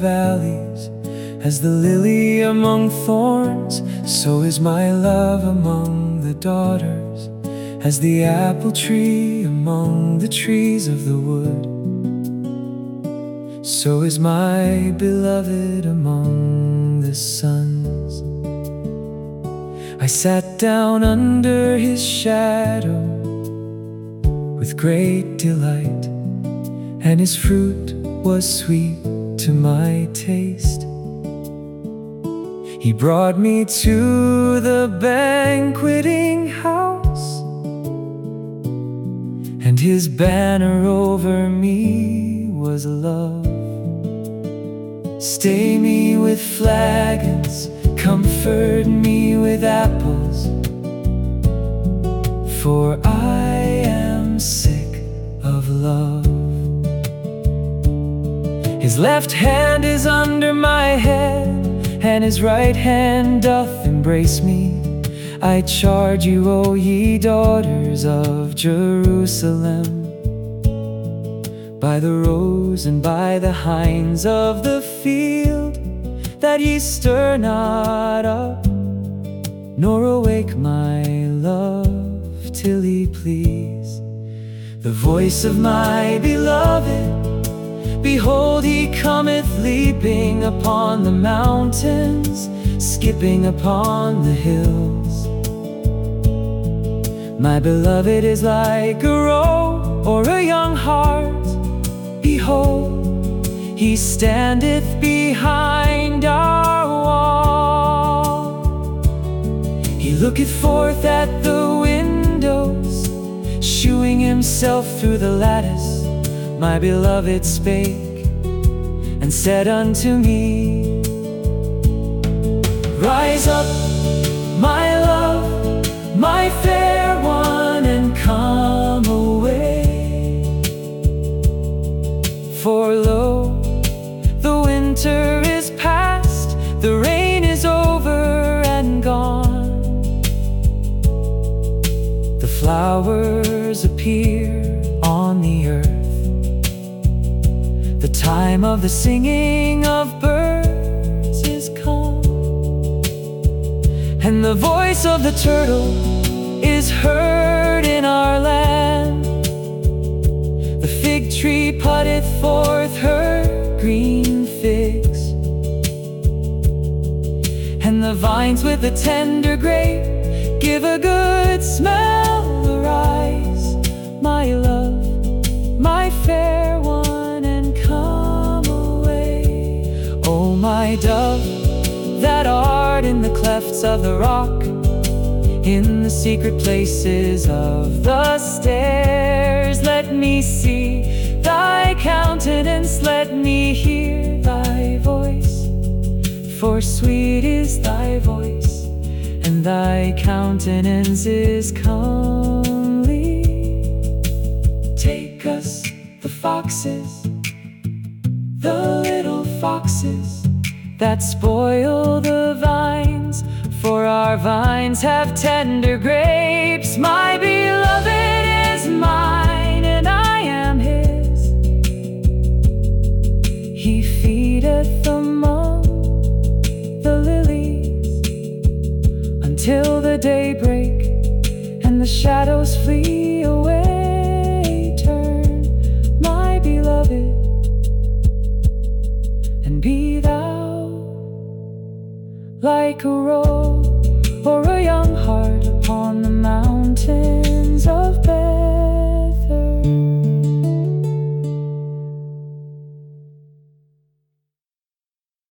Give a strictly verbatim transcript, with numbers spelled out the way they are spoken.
valleys. As the lily among thorns, so is my love among the daughters. As the apple tree among the trees of the wood, so is my beloved among the sons. I sat down under his shadow with great delight, and his fruit was sweet to my taste. He brought me to the banqueting house, and his banner over me was love. Stay me with flagons, comfort me with apples, for I am sick of love. His left hand is under my head, and his right hand doth embrace me. I charge you, O ye daughters of Jerusalem, by the roes and by the hinds of the field, that ye stir not up, nor awake my love till he please. The voice of my beloved, behold, he cometh leaping upon the mountains, skipping upon the hills. My beloved is like a roe or a young hart. Behold, he standeth behind our wall. He looketh forth at the windows, shewing himself through the lattice. My beloved spake and said unto me, Rise up, my love, my fair one, and come away. For lo, the winter is past, the rain is over and gone. The flowers appear on the earth. The time of the singing of birds is come, and the voice of the turtle is heard in our land. The fig tree putteth forth her green figs, and the vines with the tender grape give a good smell. Arise, my love, my fair one, and come away. O my dove, that art in the clefts of the rock, in the secret places of the stairs, let me see thy countenance, let me hear thy voice. For sweet is thy voice, and thy countenance is comely. Take us, the foxes, the little foxes, that spoil the vines, for our vines have tender grapes. My beloved is mine, and I am his. He feedeth among the lilies until the daybreak, and the shadows flee away. Turn, my beloved, and be thou like a roe or a